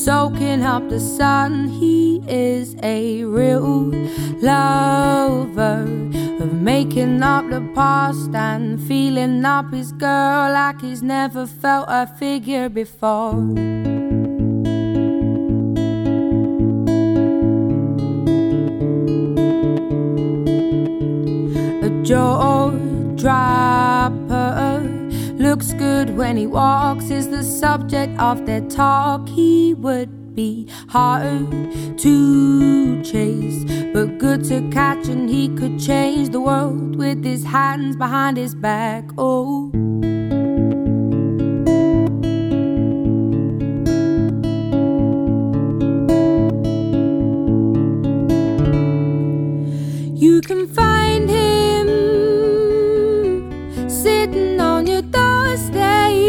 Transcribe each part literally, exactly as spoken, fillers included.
soaking up the sun. He is a real lover of making up the past and feeling up his girl like he's never felt a figure before. A jaw dropper, looks good when he walks, is the subject of their talk. He would be hard to chase, but good to catch, and he could change the world with his hands behind his back. Oh, you can find him sitting on your doorstep,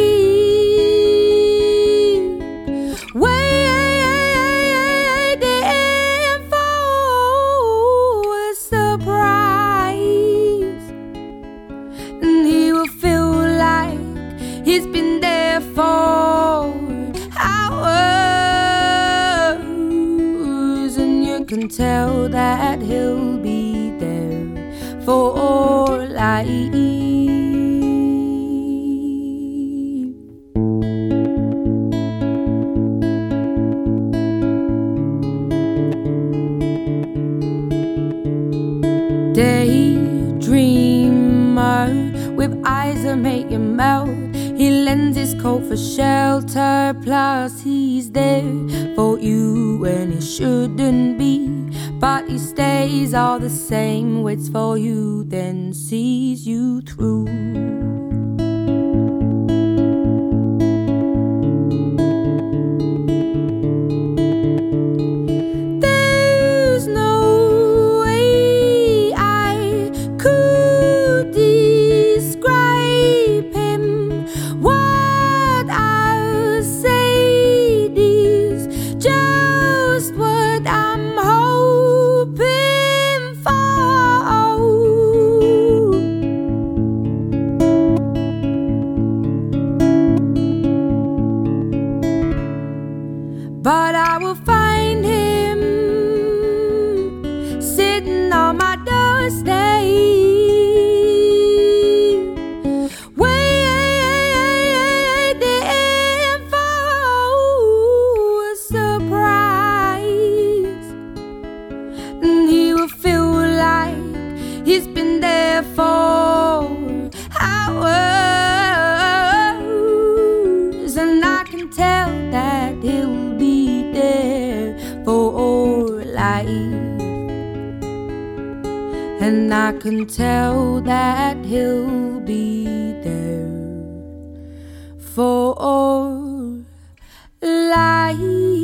waiting for a surprise. And he will feel like he's been there for hours, and you can tell that he'll be there for life. Daydreamer with eyes that make you melt. He lends his coat for shelter, plus he's there for you when he shouldn't be. But he stays all the same, waits for you, then sees you through. But I will find him sitting on my doorstep, waiting for a surprise. And he will feel like he's been there for hours, and I can tell that he'll for life. And I can tell that he'll be there for life.